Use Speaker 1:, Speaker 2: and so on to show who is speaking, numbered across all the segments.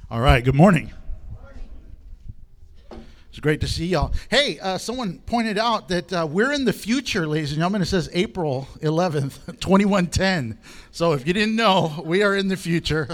Speaker 1: All right, good morning. It's great to see y'all. Hey, someone pointed out that we're in the future, ladies and gentlemen. It says April 11th, 2110. So if you didn't know, we are in the future.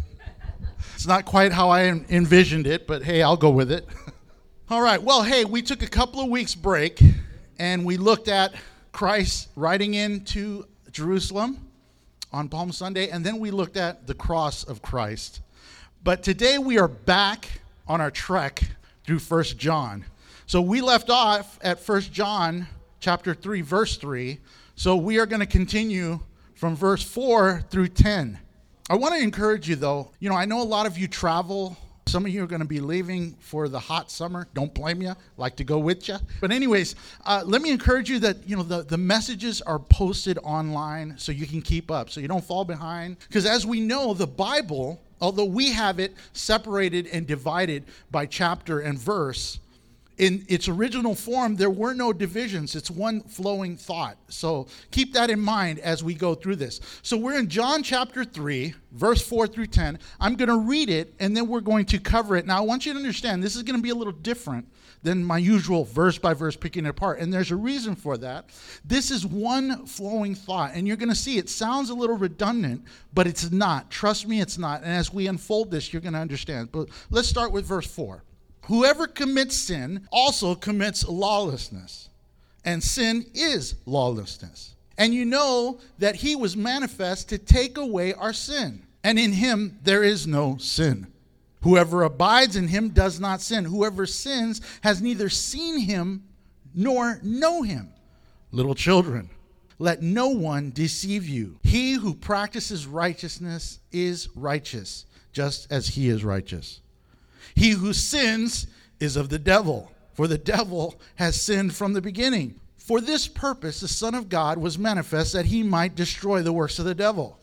Speaker 1: It's not quite how I envisioned it, but hey, I'll go with it. All right, well, hey, we took a couple of weeks break, and we looked at Christ riding into Jerusalem on Palm Sunday, and then we looked at the cross of Christ. But today we are back on our trek through 1 John. So we left off at 1 John chapter 3, verse 3. So we are going to continue from verse 4 through 10. I want to encourage you, though. You know, I know a lot of you travel. Some of you are going to be leaving for the hot summer. Don't blame you. Like to go with you. But anyways, let me encourage you that, you know, the messages are posted online so you can keep up, so you don't fall behind. Because as we know, the Bible, although we have it separated and divided by chapter and verse, in its original form, there were no divisions. It's one flowing thought. So keep that in mind as we go through this. So we're in John chapter 3, verse 4 through 10. I'm going to read it, and then we're going to cover it. Now, I want you to understand, this is going to be a little different than my usual verse by verse picking it apart. And there's a reason for that. This is one flowing thought. And you're going to see it sounds a little redundant, but it's not. Trust me, it's not. And as we unfold this, you're going to understand. But let's start with verse 4. Whoever commits sin also commits lawlessness, and sin is lawlessness. And you know that he was manifest to take away our sin, and in him there is no sin. Whoever abides in him does not sin. Whoever sins has neither seen him nor know him. Little children, let no one deceive you. He who practices righteousness is righteous, just as he is righteous. He who sins is of the devil, for the devil has sinned from the beginning. For this purpose the Son of God was manifest, that he might destroy the works of the devil.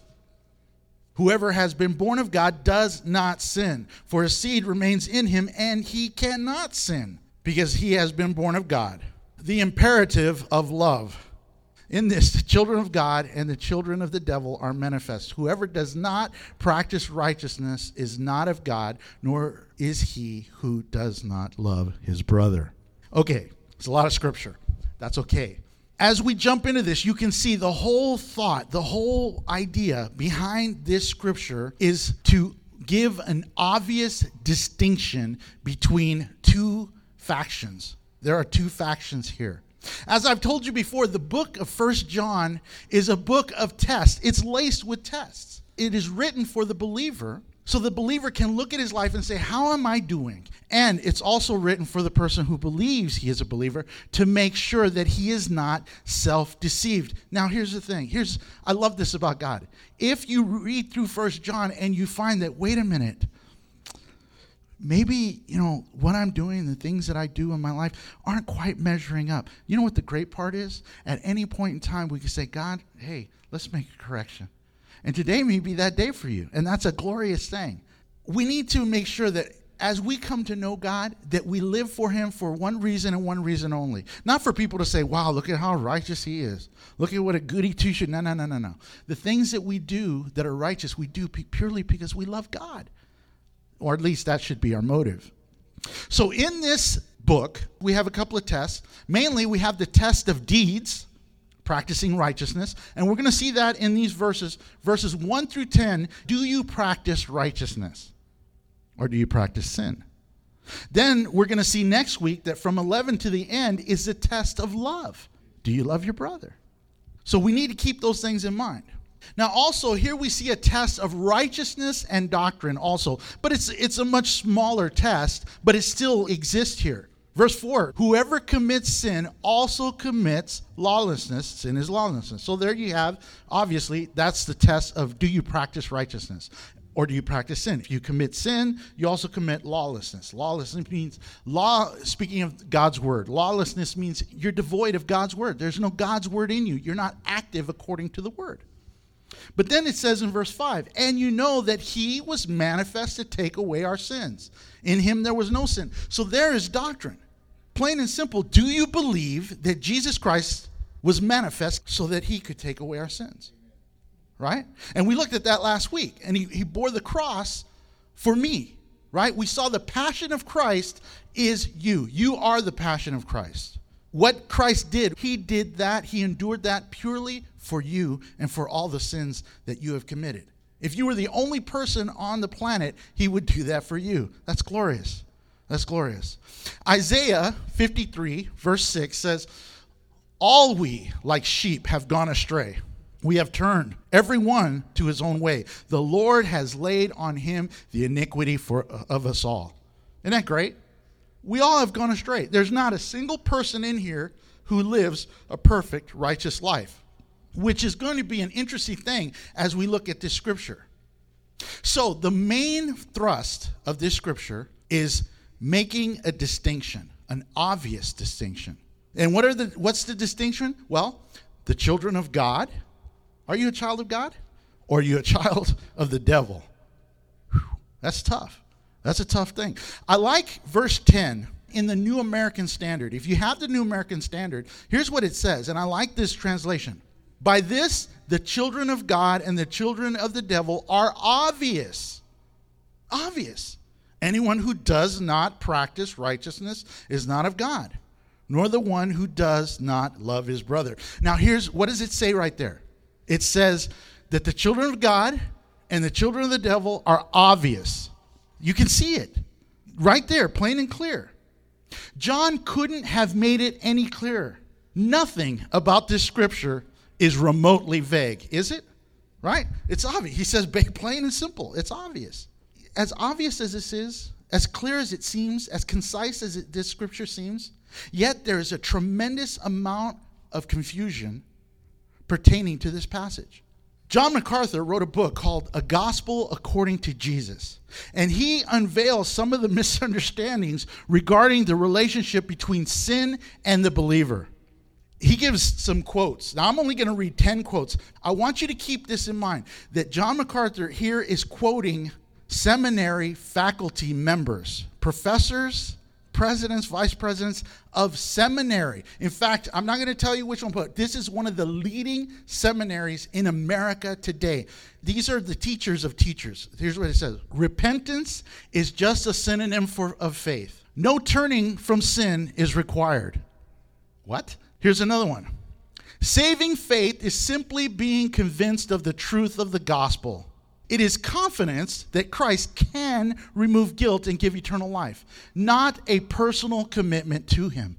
Speaker 1: Whoever has been born of God does not sin, for his seed remains in him, and he cannot sin, because he has been born of God. The imperative of love. In this, the children of God and the children of the devil are manifest. Whoever does not practice righteousness is not of God, nor is he who does not love his brother. Okay, it's a lot of scripture. That's okay. As we jump into this, you can see the whole thought, the whole idea behind this scripture is to give an obvious distinction between two factions. There are two factions here. As I've told you before, the book of 1 John is a book of tests. It's laced with tests. It is written for the believer, so the believer can look at his life and say, how am I doing? And it's also written for the person who believes he is a believer to make sure that he is not self-deceived. Now, here's the thing. I love this about God. If you read through 1 John and you find that, wait a minute, maybe, you know, what I'm doing, the things that I do in my life aren't quite measuring up. You know what the great part is? At any point in time, we can say, God, hey, let's make a correction. And today may be that day for you. And that's a glorious thing. We need to make sure that as we come to know God, that we live for him for one reason and one reason only. Not for people to say, wow, look at how righteous he is. Look at what a goody two-shoes. No. The things that we do that are righteous, we do purely because we love God. Or at least that should be our motive. So in this book, we have a couple of tests. Mainly, we have the test of deeds, practicing righteousness. And we're going to see that in these verses 1 through 10. Do you practice righteousness? Or do you practice sin? Then we're going to see next week that from 11 to the end is the test of love. Do you love your brother? So we need to keep those things in mind. Now also here we see a test of righteousness and doctrine also. But it's a much smaller test, but it still exists here. Verse 4, whoever commits sin also commits lawlessness. Sin is lawlessness. So there you have, obviously, that's the test of do you practice righteousness or do you practice sin? If you commit sin, you also commit lawlessness. Lawlessness means speaking of God's word. Lawlessness means you're devoid of God's word. There's no God's word in you. You're not active according to the word. But then it says in verse 5, and you know that he was manifest to take away our sins. In him there was no sin. So there is doctrine. Plain and simple, do you believe that Jesus Christ was manifest so that he could take away our sins? Right? And we looked at that last week. And he bore the cross for me. right? We saw the passion of Christ is you. You are the passion of Christ. What Christ did, he did that. He endured that purely for you and for all the sins that you have committed. If you were the only person on the planet, he would do that for you. That's glorious. That's glorious. Isaiah 53, verse 6 says, all we, like sheep, have gone astray. We have turned every one to his own way. The Lord has laid on him the iniquity of us all. Isn't that great? We all have gone astray. There's not a single person in here who lives a perfect, righteous life, which is going to be an interesting thing as we look at this scripture. So the main thrust of this scripture is making a distinction, an obvious distinction. And what's the distinction? Well, the children of God. Are you a child of God? Or are you a child of the devil? Whew, that's tough. That's a tough thing. I like verse 10 in the New American Standard. If you have the New American Standard, here's what it says, and I like this translation. By this, the children of God and the children of the devil are obvious. Obvious. Anyone who does not practice righteousness is not of God, nor the one who does not love his brother. Now what does it say right there? It says that the children of God and the children of the devil are obvious. You can see it right there, plain and clear. John couldn't have made it any clearer. Nothing about this scripture is remotely vague, is it? Right? It's obvious. He says plain and simple. It's obvious. As obvious as this is, as clear as it seems, as concise as this scripture seems, yet there is a tremendous amount of confusion pertaining to this passage. John MacArthur wrote a book called A Gospel According to Jesus, and he unveils some of the misunderstandings regarding the relationship between sin and the believer. He gives some quotes. Now, I'm only going to read 10 quotes. I want you to keep this in mind, that John MacArthur here is quoting seminary faculty members, professors, presidents, vice presidents of seminary. In fact, I'm not going to tell you which one, but this is one of the leading seminaries in America today. These are the teachers of teachers. Here's what it says. Repentance is just a synonym of faith. No turning from sin is required. What? Here's another one. Saving faith is simply being convinced of the truth of the gospel. It is confidence that Christ can remove guilt and give eternal life, not a personal commitment to him.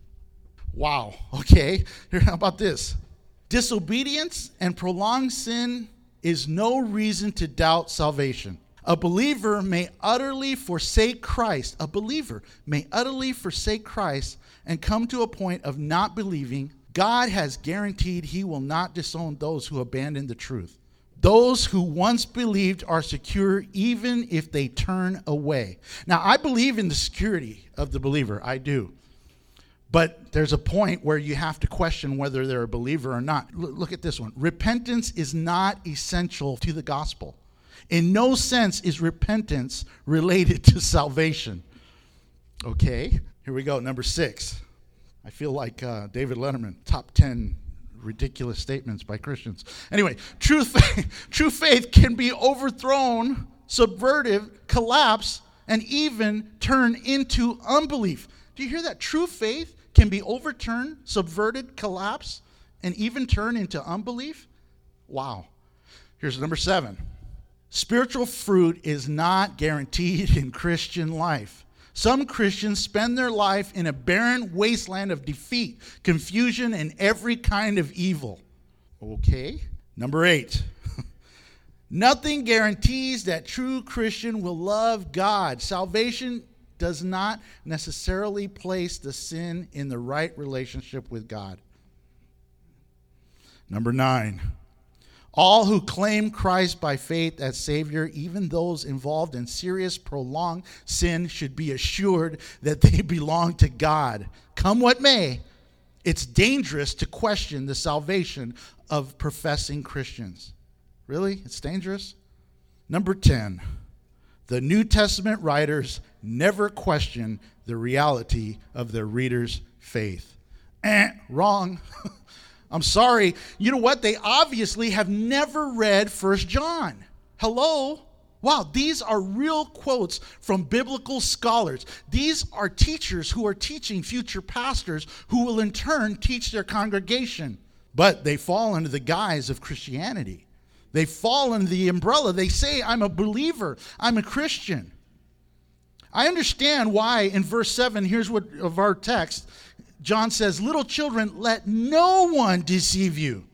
Speaker 1: Wow. Okay. How about this? Disobedience and prolonged sin is no reason to doubt salvation. A believer may utterly forsake Christ. A believer may utterly forsake Christ and come to a point of not believing. God has guaranteed he will not disown those who abandon the truth. Those who once believed are secure even if they turn away. Now, I believe in the security of the believer. I do. But there's a point where you have to question whether they're a believer or not. Look at this one. Repentance is not essential to the gospel. In no sense is repentance related to salvation. Okay, here we go. Number 6. I feel like David Letterman, top 10 ridiculous statements by Christians. Anyway, true faith can be overthrown, subverted, collapse, and even turn into unbelief. Do you hear that? True faith can be overturned, subverted, collapse, and even turn into unbelief? Wow. Here's number 7. Spiritual fruit is not guaranteed in Christian life. Some Christians spend their life in a barren wasteland of defeat, confusion, and every kind of evil. Okay. Number 8. Nothing guarantees that true Christian will love God. Salvation does not necessarily place the sin in the right relationship with God. Number 9. All who claim Christ by faith as Savior, even those involved in serious, prolonged sin, should be assured that they belong to God. Come what may, it's dangerous to question the salvation of professing Christians. Really? It's dangerous? Number 10, the New Testament writers never question the reality of their readers' faith. Wrong. I'm sorry. You know what? They obviously have never read 1 John. Hello? Wow, these are real quotes from biblical scholars. These are teachers who are teaching future pastors who will in turn teach their congregation. But they fall under the guise of Christianity. They fall under the umbrella. They say, I'm a believer. I'm a Christian. I understand why in verse 7, here's what of our text, John says, little children, let no one deceive you.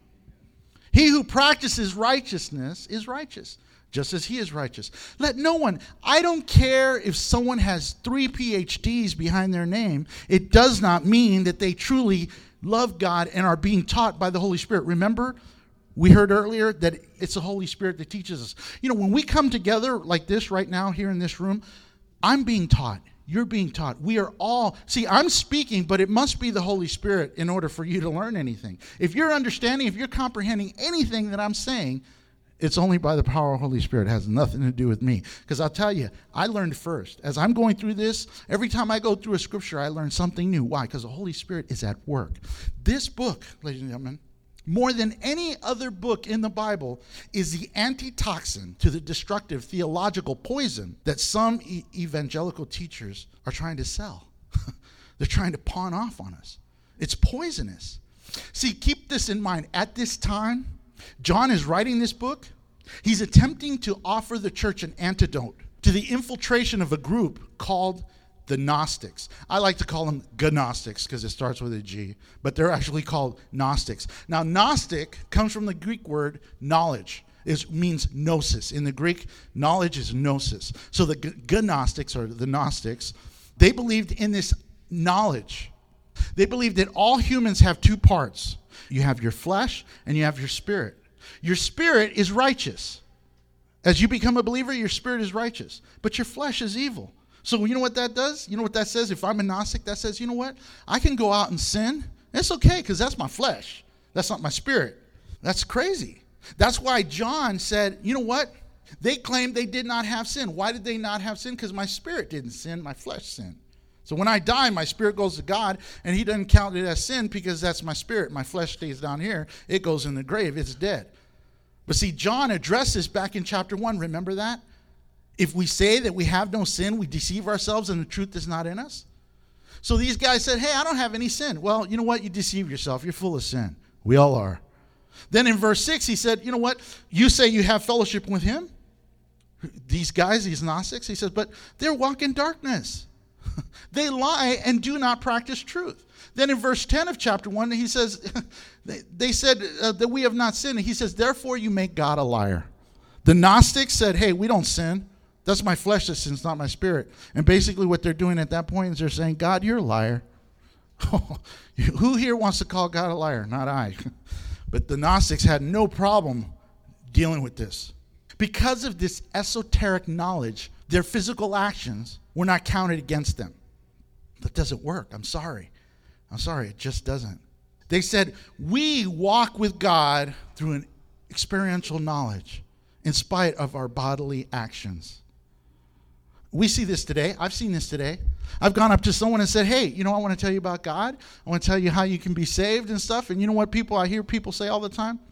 Speaker 1: He who practices righteousness is righteous, just as he is righteous. Let no one, I don't care if someone has 3 PhDs behind their name. It does not mean that they truly love God and are being taught by the Holy Spirit. Remember, we heard earlier that it's the Holy Spirit that teaches us. You know, when we come together like this right now here in this room, I'm being taught. You're being taught. We are all, see, I'm speaking, but it must be the Holy Spirit in order for you to learn anything. If you're understanding, if you're comprehending anything that I'm saying, it's only by the power of the Holy Spirit. It has nothing to do with me. Because I'll tell you, I learned first. As I'm going through this, every time I go through a scripture, I learn something new. Why? Because the Holy Spirit is at work. This book, ladies and gentlemen, more than any other book in the Bible, is the antitoxin to the destructive theological poison that some evangelical teachers are trying to sell. They're trying to pawn off on us. It's poisonous. See, keep this in mind. At this time, John is writing this book. He's attempting to offer the church an antidote to the infiltration of a group called the Gnostics. I like to call them Gnostics because it starts with a G, but they're actually called Gnostics. Now, Gnostic comes from the Greek word knowledge. It means gnosis. In the Greek, knowledge is gnosis. So the Gnostics, or the Gnostics, they believed in this knowledge. They believed that all humans have 2 parts. You have your flesh and you have your spirit. Your spirit is righteous. As you become a believer, your spirit is righteous, but your flesh is evil. So you know what that does? You know what that says? If I'm a Gnostic, that says, you know what? I can go out and sin. It's okay because that's my flesh. That's not my spirit. That's crazy. That's why John said, you know what? They claimed they did not have sin. Why did they not have sin? Because my spirit didn't sin, my flesh sinned. So when I die, my spirit goes to God, and he doesn't count it as sin because that's my spirit. My flesh stays down here. It goes in the grave. It's dead. But see, John addressed this back in chapter 1. Remember that? If we say that we have no sin, we deceive ourselves and the truth is not in us. So these guys said, hey, I don't have any sin. Well, you know what? You deceive yourself. You're full of sin. We all are. Then in verse 6, he said, you know what? You say you have fellowship with him? These guys, these Gnostics, he says, but they're walking darkness. They lie and do not practice truth. Then in verse 10 of chapter 1, he says, they said that we have not sinned. And he says, therefore you make God a liar. The Gnostics said, hey, we don't sin. That's my flesh that sins, not my spirit. And basically what they're doing at that point is they're saying, God, you're a liar. Who here wants to call God a liar? Not I. But the Gnostics had no problem dealing with this. Because of this esoteric knowledge, their physical actions were not counted against them. That doesn't work. I'm sorry. It just doesn't. They said, we walk with God through an experiential knowledge in spite of our bodily actions. We see this today. I've seen this today. I've gone up to someone and said, hey, you know, I want to tell you about God. I want to tell you how you can be saved and stuff. And you know what I hear people say all the time?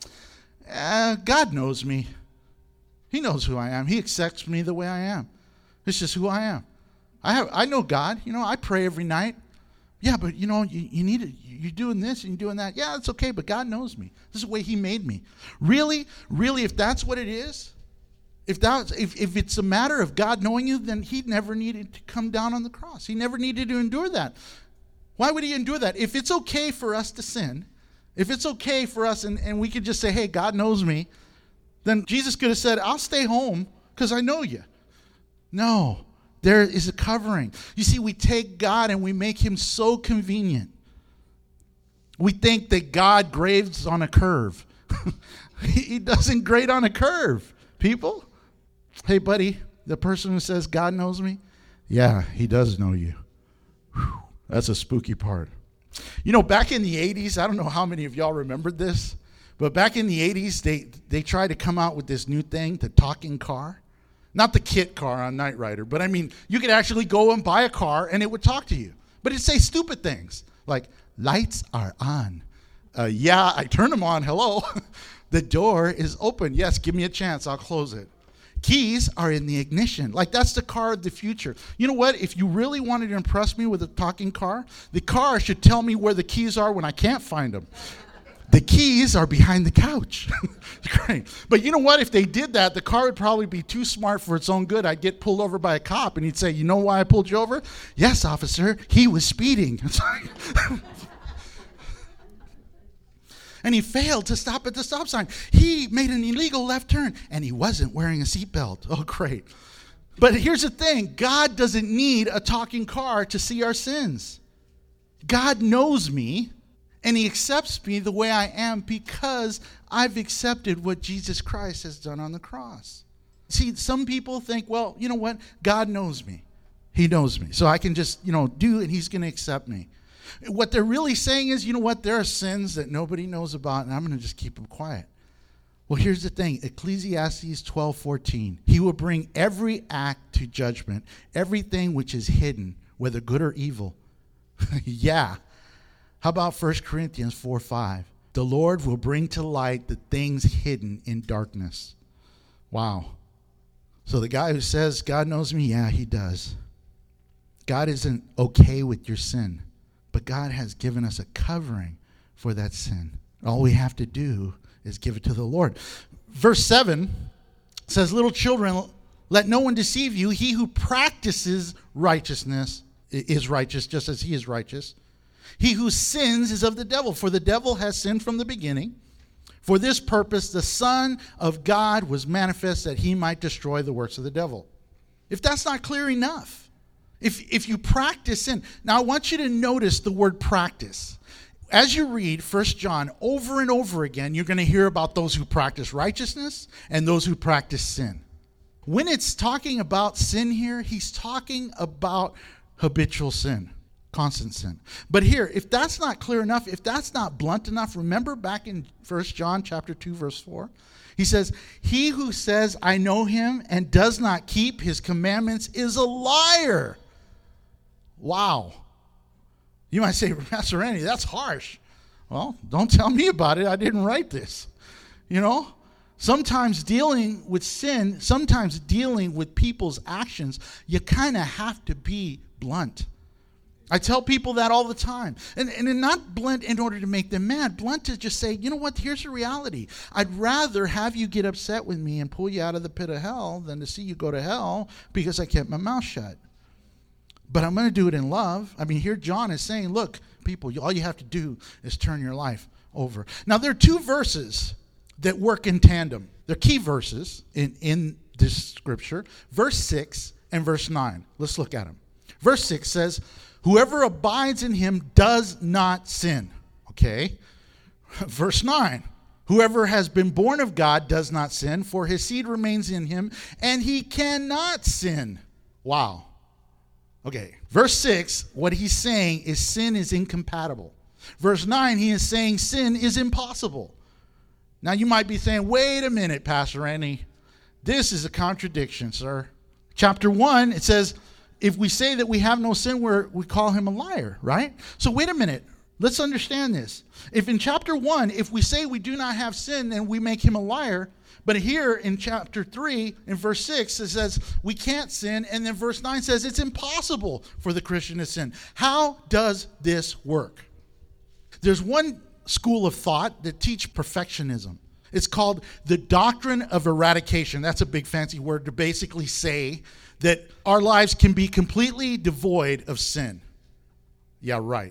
Speaker 1: God knows me. He knows who I am. He accepts me the way I am. It's just who I am. I know God. You know, I pray every night. Yeah, but you know, you need it. You're doing this and you're doing that. Yeah, it's okay, but God knows me. This is the way he made me. Really, if that's what it is, if it's a matter of God knowing you, then he never needed to come down on the cross. He never needed to endure that. Why would he endure that? If it's okay for us to sin, if it's okay for us and we could just say, hey, God knows me, then Jesus could have said, I'll stay home because I know you. No, there is a covering. You see, we take God and we make him so convenient. We think that God grades on a curve. He doesn't grade on a curve, people. Hey, buddy, the person who says God knows me, yeah, he does know you. Whew, that's a spooky part. You know, back in the 80s, I don't know how many of y'all remembered this, but back in the 80s, they tried to come out with this new thing, the talking car. Not the Kit car on Knight Rider, but I mean, you could actually go and buy a car and it would talk to you. But it'd say stupid things like, lights are on. Yeah, I turned them on. Hello. The door is open. Yes, give me a chance. I'll close it. Keys are in the ignition. Like, that's the car of the future. You know what? If you really wanted to impress me with a talking car, the car should tell me where the keys are when I can't find them. The keys are behind the couch. Great. But you know what? If they did that, the car would probably be too smart for its own good. I'd get pulled over by a cop, and he'd say, you know why I pulled you over? Yes, officer, he was speeding. And he failed to stop at the stop sign. He made an illegal left turn, and he wasn't wearing a seatbelt. Oh, great. But here's the thing. God doesn't need a talking car to see our sins. God knows me. And he accepts me the way I am because I've accepted what Jesus Christ has done on the cross. See, some people think, well, you know what? God knows me. He knows me. So I can just, do, and he's going to accept me. What they're really saying is, you know what? There are sins that nobody knows about, and I'm going to just keep them quiet. Well, here's the thing. Ecclesiastes 12:14. He will bring every act to judgment, everything which is hidden, whether good or evil. Yeah. How about 1 Corinthians 4:5? The Lord will bring to light the things hidden in darkness. Wow. So the guy who says, God knows me, yeah, he does. God isn't okay with your sin, but God has given us a covering for that sin. All we have to do is give it to the Lord. Verse 7 says, little children, let no one deceive you. He who practices righteousness is righteous just as he is righteous. He who sins is of the devil, for the devil has sinned from the beginning. For this purpose, the Son of God was manifest that he might destroy the works of the devil. If that's not clear enough, if you practice sin. Now, I want you to notice the word practice. As you read 1 John over and over again, you're going to hear about those who practice righteousness and those who practice sin. When it's talking about sin here, he's talking about habitual sin. Constant sin. But here, if that's not clear enough, if that's not blunt enough, remember back in 1 John chapter 2, verse 4, he says, he who says, I know him and does not keep his commandments is a liar. Wow. You might say, Pastor Randy, that's harsh. Well, don't tell me about it. I didn't write this. Sometimes dealing with sin, sometimes dealing with people's actions, you kind of have to be blunt. I tell people that all the time. And not blunt in order to make them mad. Blunt to just say, you know what, here's the reality. I'd rather have you get upset with me and pull you out of the pit of hell than to see you go to hell because I kept my mouth shut. But I'm going to do it in love. I mean, here John is saying, look, people, all you have to do is turn your life over. Now, there are two verses that work in tandem. They're key verses in this scripture. Verse 6 and verse 9. Let's look at them. Verse 6 says, whoever abides in him does not sin. Okay. Verse 9. Whoever has been born of God does not sin, for his seed remains in him, and he cannot sin. Wow. Okay. Verse 6, what he's saying is sin is incompatible. Verse 9, he is saying sin is impossible. Now you might be saying, wait a minute, Pastor Randy. This is a contradiction, sir. Chapter 1, it says, if we say that we have no sin, we call him a liar, right? So wait a minute. Let's understand this. If in chapter 1, if we say we do not have sin, then we make him a liar. But here in chapter 3, in verse 6, it says we can't sin. And then verse 9 says it's impossible for the Christian to sin. How does this work? There's one school of thought that teach perfectionism. It's called the doctrine of eradication. That's a big fancy word to basically say that our lives can be completely devoid of sin. Yeah, right.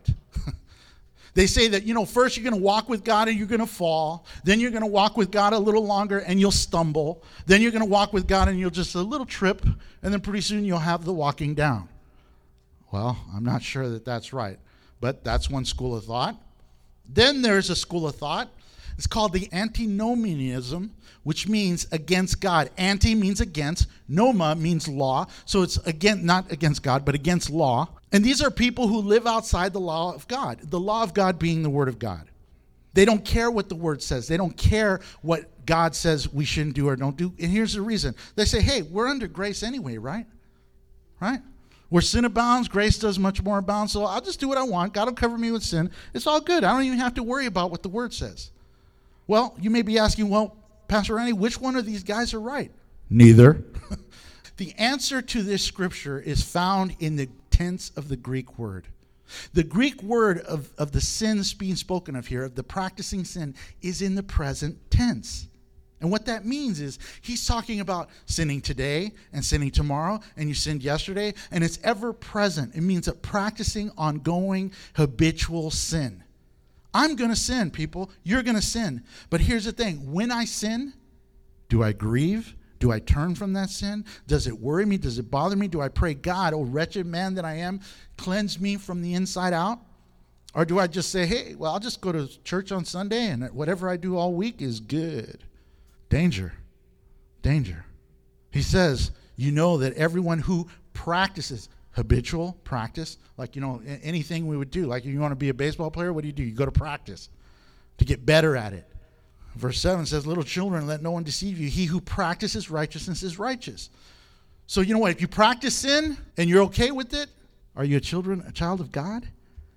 Speaker 1: They say that, first you're going to walk with God and you're going to fall. Then you're going to walk with God a little longer and you'll stumble. Then you're going to walk with God and you'll just a little trip. And then pretty soon you'll have the walking down. Well, I'm not sure that that's right. But that's one school of thought. Then there's a school of thought. It's called the antinomianism, which means against God. Anti means against. Noma means law. So it's not against God, but against law. And these are people who live outside the law of God. The law of God being the word of God. They don't care what the word says. They don't care what God says we shouldn't do or don't do. And here's the reason. They say, hey, we're under grace anyway, right? Right? Where sin abounds, grace does much more abound. So I'll just do what I want. God will cover me with sin. It's all good. I don't even have to worry about what the word says. Well, you may be asking, well, Pastor Randy, which one of these guys are right? Neither. The answer to this scripture is found in the tense of the Greek word. The Greek word of the sins being spoken of here, of the practicing sin, is in the present tense. And what that means is he's talking about sinning today and sinning tomorrow, and you sinned yesterday, and it's ever present. It means a practicing, ongoing, habitual sin. I'm going to sin, people. You're going to sin. But here's the thing. When I sin, do I grieve? Do I turn from that sin? Does it worry me? Does it bother me? Do I pray, God, oh wretched man that I am, cleanse me from the inside out? Or do I just say, hey, well, I'll just go to church on Sunday and whatever I do all week is good? Danger. Danger. He says, you know that everyone who practices, habitual practice, like, anything we would do, like you want to be a baseball player, what do? You go to practice to get better at it. Verse 7 says, little children, let no one deceive you. He who practices righteousness is righteous. So you know what? If you practice sin and you're okay with it, are you a child of God?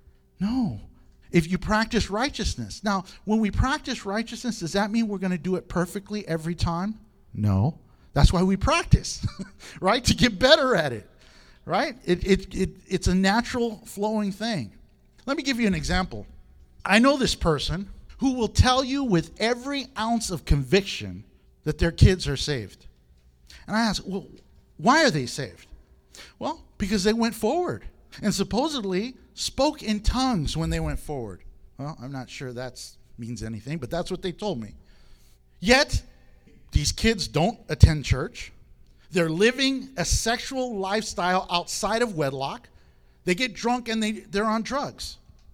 Speaker 1: No. If you practice righteousness. Now, when we practice righteousness, does that mean we're going to do it perfectly every time? No. That's why we practice, right? To get better at it, right? It's a natural flowing thing. Let me give you an example. I know this person who will tell you with every ounce of conviction that their kids are saved. And I ask, well, why are they saved? Well, because they went forward and supposedly spoke in tongues when they went forward. Well, I'm not sure that means anything, but that's what they told me. Yet, these kids don't attend church. They're living a sexual lifestyle outside of wedlock. They get drunk and they're on drugs.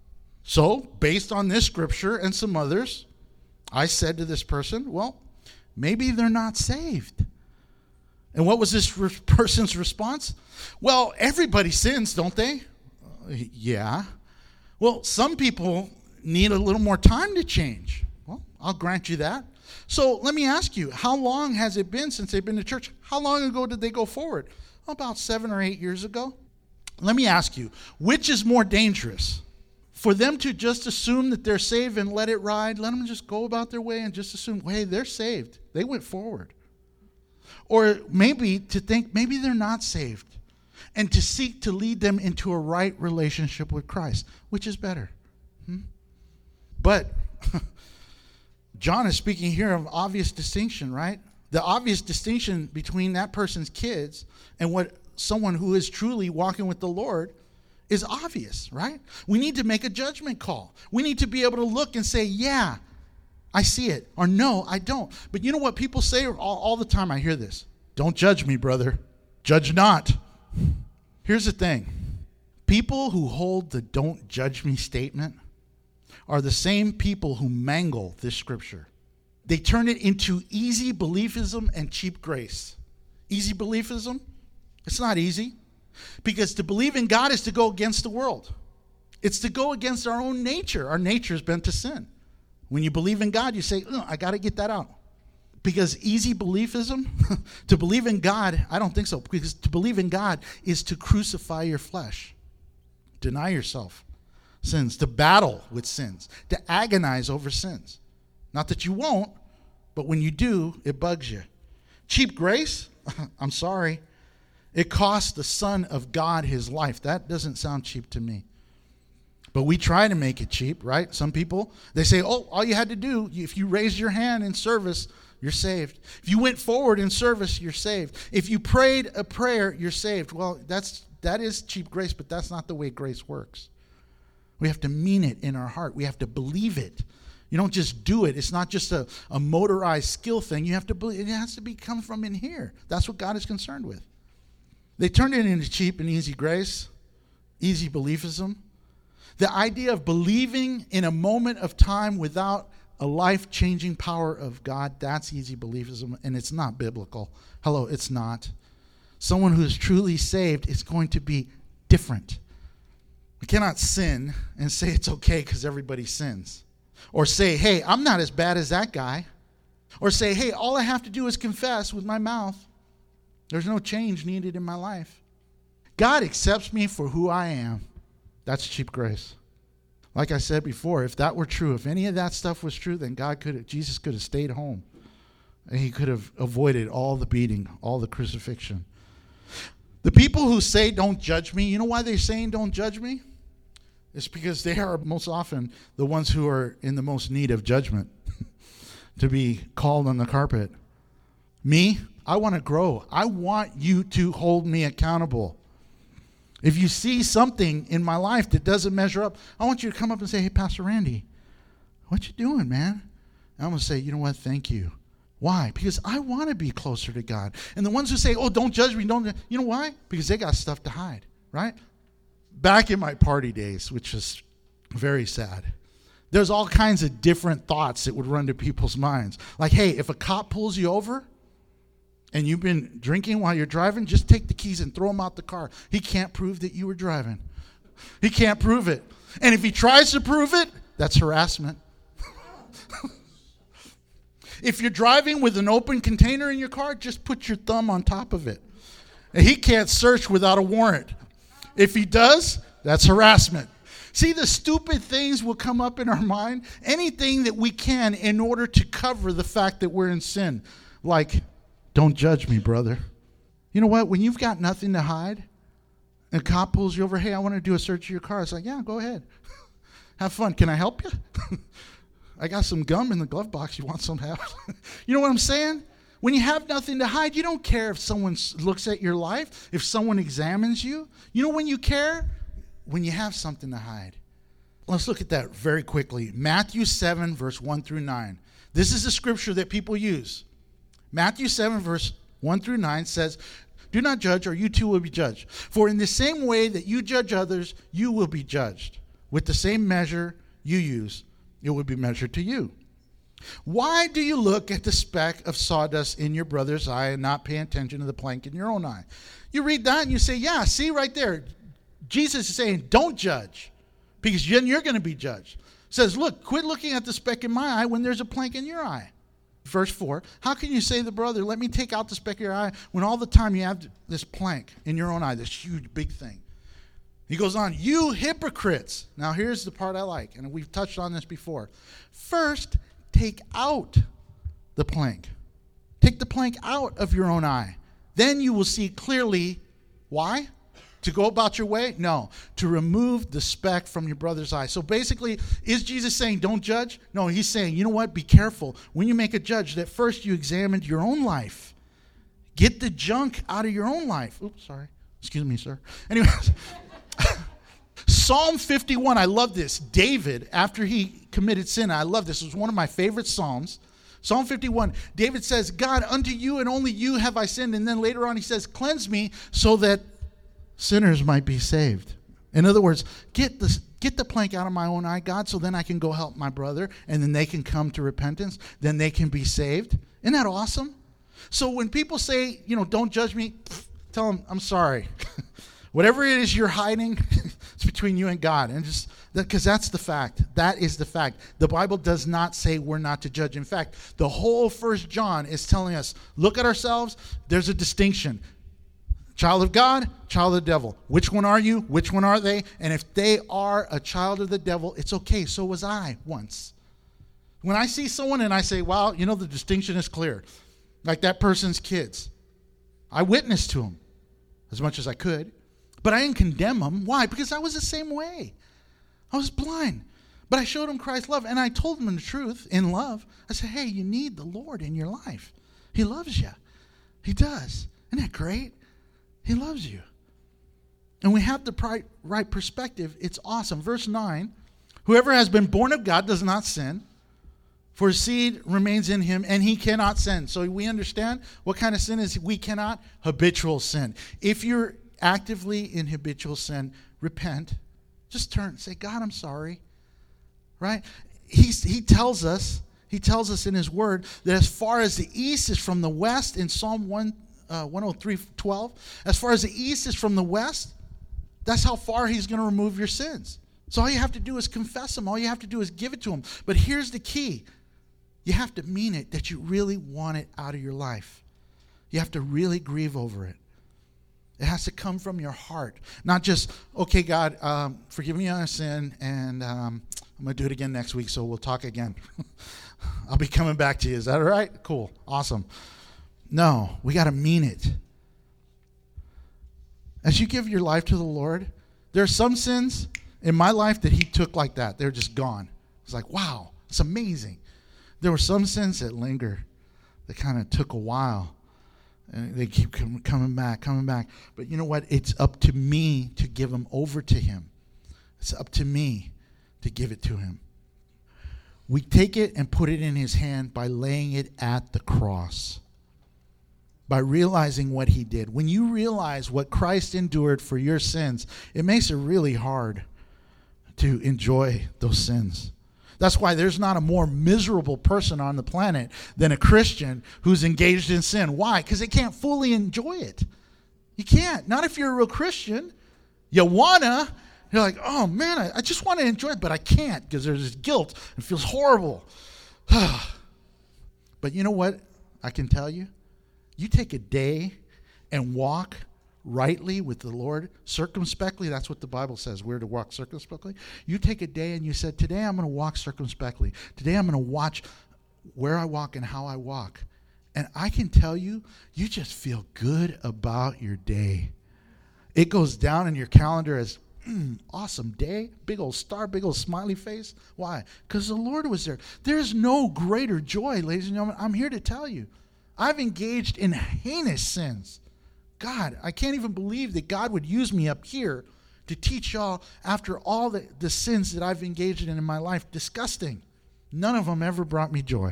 Speaker 1: So, based on this scripture and some others, I said to this person, well, maybe they're not saved. And what was this person's response? Well, everybody sins, don't they? Yeah. Well, some people need a little more time to change. Well, I'll grant you that. So let me ask you, how long has it been since they've been to church? How long ago did they go forward? About 7 or 8 years ago. Let me ask you, which is more dangerous? For them to just assume that they're saved and let it ride, let them just go about their way and just assume, hey, they're saved. They went forward. Or maybe to think, maybe they're not saved. And to seek to lead them into a right relationship with Christ, which is better. But John is speaking here of obvious distinction, right? The obvious distinction between that person's kids and what someone who is truly walking with the Lord is obvious, right? We need to make a judgment call. We need to be able to look and say, yeah, I see it, or no, I don't. But you know what people say all the time? I hear this. Don't judge me, brother. Judge not. Here's the thing. People who hold the don't judge me statement are the same people who mangle this scripture. They turn it into easy beliefism and cheap grace. Easy beliefism? It's not easy. Because to believe in God is to go against the world. It's to go against our own nature. Our nature is bent to sin. When you believe in God, you say, I got to get that out. Because easy beliefism, to believe in God, I don't think so. Because to believe in God is to crucify your flesh, deny yourself sins, to battle with sins, to agonize over sins. Not that you won't, but when you do, it bugs you. Cheap grace? I'm sorry. It cost the Son of God his life. That doesn't sound cheap to me. But we try to make it cheap, right? Some people, they say, all you had to do, if you raised your hand in service, you're saved. If you went forward in service, you're saved. If you prayed a prayer, you're saved. Well, that is cheap grace, but that's not the way grace works. We have to mean it in our heart. We have to believe it. You don't just do it. It's not just a motorized skill thing. You have to believe. It has to come from in here. That's what God is concerned with. They turned it into cheap and easy grace, easy beliefism. The idea of believing in a moment of time without a life-changing power of God, that's easy beliefism, and it's not biblical. Hello, it's not. Someone who is truly saved is going to be different. We cannot sin and say it's okay because everybody sins. Or say, hey, I'm not as bad as that guy. Or say, hey, all I have to do is confess with my mouth. There's no change needed in my life. God accepts me for who I am. That's cheap grace. Like I said before, if that were true, if any of that stuff was true, then Jesus could have stayed home And he could have avoided all the beating, all the crucifixion. The people who say, don't judge me, you know why they're saying don't judge me? It's because they are most often the ones who are in the most need of judgment, to be called on the carpet. Me, I want to grow. I want you to hold me accountable. If you see something in my life that doesn't measure up, I want you to come up and say, hey, Pastor Randy, what you doing, man? And I'm going to say, you know what, thank you. Why? Because I want to be closer to God. And the ones who say, oh, don't judge me, you know why? Because they got stuff to hide, right? Back in my party days, which is very sad, there's all kinds of different thoughts that would run to people's minds. Like, hey, if a cop pulls you over and you've been drinking while you're driving, just take the keys and throw them out the car. He can't prove that you were driving. He can't prove it. And if he tries to prove it, that's harassment. If you're driving with an open container in your car, just put your thumb on top of it. And he can't search without a warrant. If he does, that's harassment. See, the stupid things will come up in our mind, anything that we can in order to cover the fact that we're in sin. Like, don't judge me, brother. You know what? When you've got nothing to hide, and a cop pulls you over, hey, I want to do a search of your car. It's like, yeah, go ahead. Have fun. Can I help you? I got some gum in the glove box. You want some help? You know what I'm saying? When you have nothing to hide, you don't care if someone looks at your life, if someone examines you. You know when you care? When you have something to hide. Let's look at that very quickly. Matthew 7, verse 1 through 9. This is the scripture that people use. Matthew 7, verse 1 through 9 says, do not judge, or you too will be judged. For in the same way that you judge others, you will be judged. With the same measure you use, it will be measured to you. Why do you look at the speck of sawdust in your brother's eye and not pay attention to the plank in your own eye? You read that and you say, yeah, see right there. Jesus is saying, don't judge, because then you're going to be judged. Says, look, quit looking at the speck in my eye when there's a plank in your eye. Verse 4, how can you say to the brother, let me take out the speck of your eye, when all the time you have this plank in your own eye, this huge big thing? He goes on, you hypocrites. Now here's the part I like, and we've touched on this before. First, take out the plank. Take the plank out of your own eye. Then you will see clearly. Why? To go about your way? No. To remove the speck from your brother's eye. So basically, is Jesus saying don't judge? No, he's saying, you know what? Be careful. When you make a judge, that first you examined your own life. Get the junk out of your own life. Oops, sorry. Excuse me, sir. Anyways. Psalm 51, I love this. David, after he committed sin, I love this. It was one of my favorite Psalms. Psalm 51, David says, God, unto you and only you have I sinned. And then later on he says, cleanse me so that sinners might be saved. In other words, get the plank out of my own eye, God, so then I can go help my brother, and then they can come to repentance. Then they can be saved. Isn't that awesome? So when people say, don't judge me, tell them, I'm sorry. Whatever it is you're hiding, it's between you and God. And just because that's the fact. That is the fact. The Bible does not say we're not to judge. In fact, the whole 1 John is telling us, look at ourselves. There's a distinction. Child of God, child of the devil. Which one are you? Which one are they? And if they are a child of the devil, it's okay. So was I once. When I see someone and I say, wow, the distinction is clear. Like that person's kids. I witnessed to them as much as I could. But I didn't condemn them. Why? Because I was the same way. I was blind. But I showed them Christ's love. And I told them the truth in love. I said, hey, you need the Lord in your life. He loves you. He does. Isn't that great? He loves you. And we have the right perspective. It's awesome. Verse 9, whoever has been born of God does not sin, for his seed remains in him, and he cannot sin. So we understand what kind of sin is we cannot? Habitual sin. If you're actively in habitual sin, repent. Just turn and say, God, I'm sorry. Right? He tells us in his word that as far as the east is from the west, in Psalm 103:12, as far as the east is from the west, that's how far he's going to remove your sins. So all you have to do is confess them. All you have to do is give it to him. But here's the key. You have to mean it, that you really want it out of your life. You have to really grieve over it. It has to come from your heart. Not just, okay, God, forgive me on sin, and I'm going to do it again next week, so we'll talk again. I'll be coming back to you. Is that all right? Cool. Awesome. No, we got to mean it. As you give your life to the Lord, there are some sins in my life that he took like that. They're just gone. It's like, wow, it's amazing. There were some sins that linger, that kind of took a while. And they keep coming back. But you know what? It's up to me to give them over to him. It's up to me to give it to him. We take it and put it in his hand by laying it at the cross. By realizing what he did. When you realize what Christ endured for your sins, it makes it really hard to enjoy those sins. That's why there's not a more miserable person on the planet than a Christian who's engaged in sin. Why? Because they can't fully enjoy it. You can't. Not if you're a real Christian. You wanna. You're like, oh man, I just want to enjoy it, but I can't because there's this guilt. It feels horrible. But you know what I can tell you? You take a day and walk rightly with the Lord, circumspectly. That's what the Bible says. We're to walk circumspectly. You take a day and you said, today I'm going to walk circumspectly. Today I'm going to watch where I walk and how I walk. And I can tell you, you just feel good about your day. It goes down in your calendar as awesome day, big old star, big old smiley face. Why? Because the Lord was there. There's no greater joy, ladies and gentlemen. I'm here to tell you. I've engaged in heinous sins. God, I can't even believe that God would use me up here to teach y'all after all the sins that I've engaged in my life. Disgusting. None of them ever brought me joy.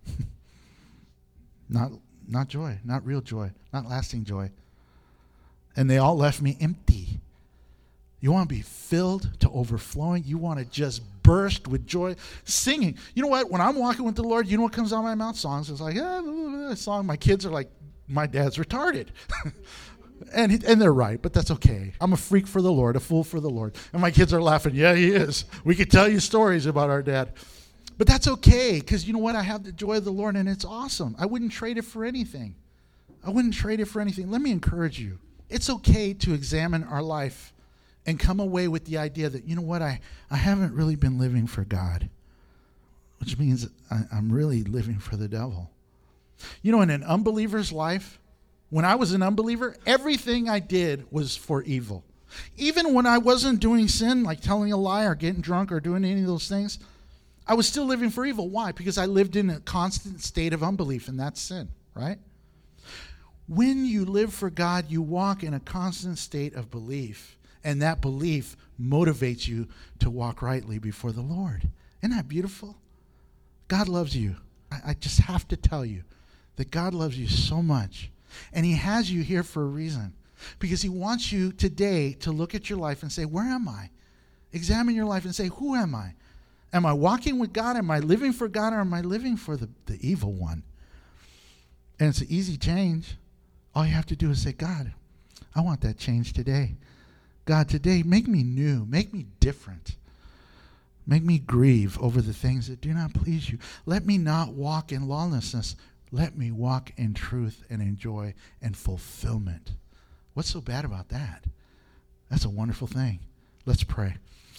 Speaker 1: Not joy, not real joy, not lasting joy. And they all left me empty. You want to be filled to overflowing. You want to just burst with joy. Singing. You know what? When I'm walking with the Lord, you know what comes out of my mouth? Songs. It's like, a song. My kids are like, my dad's retarded. and they're right, but that's okay. I'm a freak for the Lord, a fool for the Lord. And my kids are laughing. Yeah, he is. We could tell you stories about our dad. But that's okay, because you know what? I have the joy of the Lord, and it's awesome. I wouldn't trade it for anything. Let me encourage you. It's okay to examine our life and come away with the idea that, you know what, I haven't really been living for God, which means I'm really living for the devil. You know, in an unbeliever's life, when I was an unbeliever, everything I did was for evil. Even when I wasn't doing sin, like telling a lie or getting drunk or doing any of those things, I was still living for evil. Why? Because I lived in a constant state of unbelief, and that's sin, right? When you live for God, you walk in a constant state of belief. And that belief motivates you to walk rightly before the Lord. Isn't that beautiful? God loves you. I just have to tell you that God loves you so much. And he has you here for a reason. Because he wants you today to look at your life and say, where am I? Examine your life and say, who am I? Am I walking with God? Am I living for God? Or am I living for the evil one? And it's an easy change. All you have to do is say, God, I want that change today. God, today, make me new. Make me different. Make me grieve over the things that do not please you. Let me not walk in lawlessness. Let me walk in truth and in joy and fulfillment. What's so bad about that? That's a wonderful thing. Let's pray.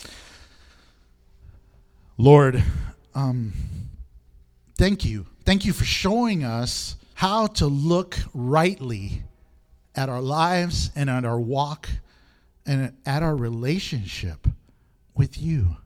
Speaker 1: Lord, thank you. Thank you for showing us how to look rightly at our lives and at our walk and at our relationship with you.